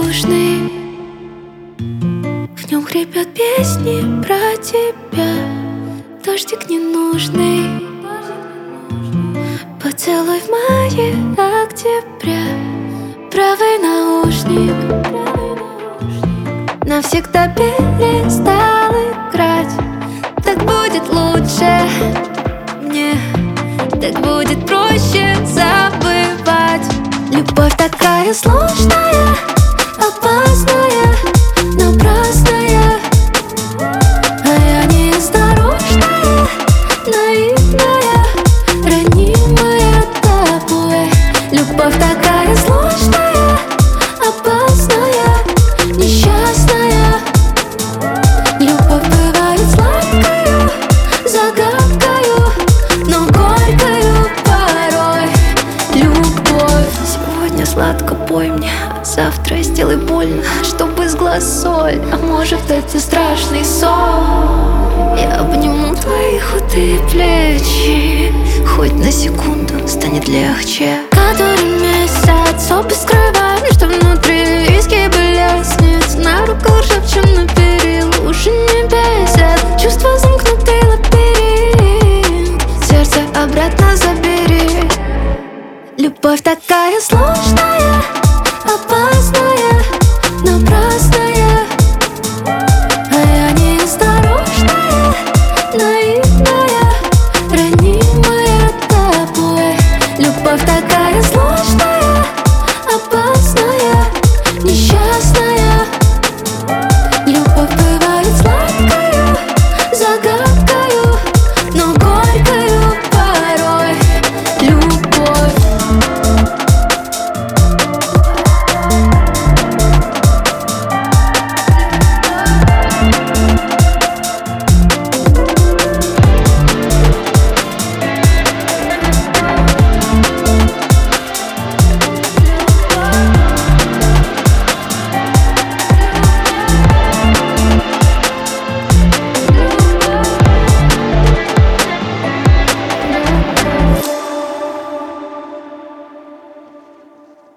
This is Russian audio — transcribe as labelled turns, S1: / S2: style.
S1: воздушный, в нем хрипят песни про тебя. Дождик ненужный, поцелуй в мае октября. Правый наушник навсегда перестал играть. Так будет лучше мне, так будет проще забывать. Любовь такая сложная, опасная, напрасная, а я неосторожная, наивная, ранимая тобой. Любовь такая сложная, опасная, несчастная. Любовь бывает сладкою, загадкою, но горькою порой. Любовь. Сегодня сладко пой мне, а завтра сделай больно, чтобы с глаз соль. А может, это страшный сон. Я обниму твои худые плечи, хоть на секунду станет легче. Который месяц оба скрываем, что внутри виски блеснет. На руках ржавчина перил уже не бесит. Чувства замкнутый лабиринт, сердце обратно забери. Любовь такая сложная,